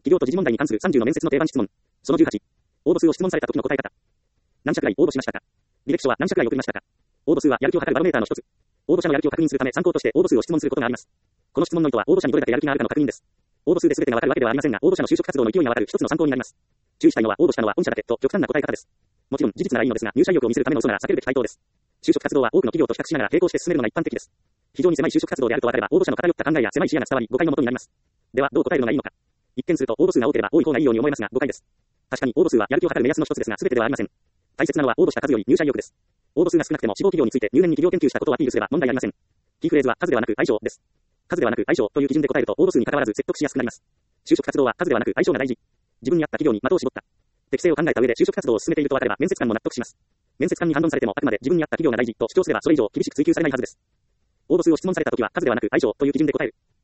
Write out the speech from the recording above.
企業と時事問題に関する30の面接の定番質問。その18。応募数を質問された時の答え方。何社くらい応募しましたか？履歴書は何社くらい送りましたか？応募数はやる気を測るバロメーターの一つ。応募者のやる気を確認するため参考として応募数を質問することがあります。この質問の意図は応募者にどれだけやる気があるかの確認です。応募数で全てがわかるわけではありませんが、応募者の就職活動の勢いがわかる一つの参考になります。注意したいのは応募したのは御社だけと極端な答え方です。もちろん事実ならいいのですが、入社意欲を見せるための嘘なら避けるべき回答です。就職活動は多くの企業と比較しながら並行して進めるのが一般的です。非常に狭い就職活動であると分かれば、応募者の偏った考えや狭い視野が伝わり、誤解のもとになります。では、どう答えるのがいいのか。一見すると応募数が多ければ多い方がいいように思えますが、誤解です。確かに応募数はやる気を測る目安の一つですが、全てではありません。大切なのは応募した数より入社意欲です。応募数が少なくても志望企業について入念に企業研究したことをアピールすれば問題ありません。キーフレーズは数ではなく相性です。数ではなく相性という基準で答えると応募数に関わらず説得しやすくなります。就職活動は数ではなく相性が大事。自分に合った企業に的を絞った。適性を考えた上で就職活動を進めていると分かれば面接官も納得します。面接官に反論されてもあくまで自分に合った企業が大事と主張すればそれ以上厳しく追求されないはずです。応募数を質問されたときは数ではなく相性という基準で答える。